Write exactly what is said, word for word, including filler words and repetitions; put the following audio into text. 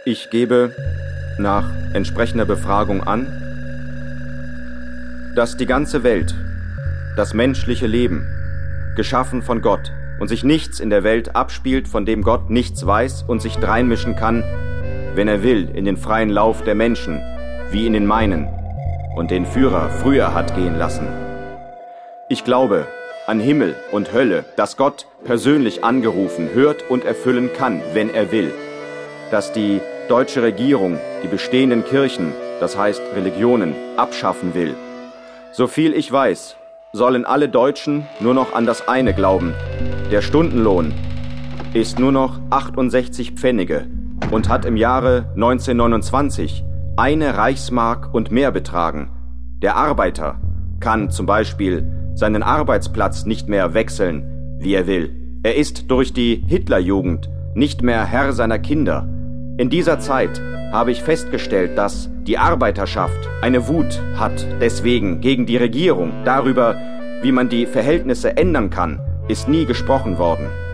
Ich gebe nach entsprechender Befragung an, dass die ganze Welt, das menschliche Leben, geschaffen von Gott und sich nichts in der Welt abspielt, von dem Gott nichts weiß und sich dreinmischen kann, wenn er will, in den freien Lauf der Menschen, wie in den meinen, und den Führer früher hat gehen lassen. Ich glaube an Himmel und Hölle, dass Gott persönlich angerufen hört und erfüllen kann, wenn er will. Dass die deutsche Regierung die bestehenden Kirchen, das heißt Religionen, abschaffen will. So viel ich weiß, sollen alle Deutschen nur noch an das eine glauben. Der Stundenlohn ist nur noch achtundsechzig Pfennige und hat im Jahre neunzehnhundertneunundzwanzig eine Reichsmark und mehr betragen. Der Arbeiter kann zum Beispiel seinen Arbeitsplatz nicht mehr wechseln, wie er will. Er ist durch die Hitlerjugend nicht mehr Herr seiner Kinder. In dieser Zeit habe ich festgestellt, dass die Arbeiterschaft eine Wut hat. Deswegen gegen die Regierung darüber, wie man die Verhältnisse ändern kann, ist nie gesprochen worden.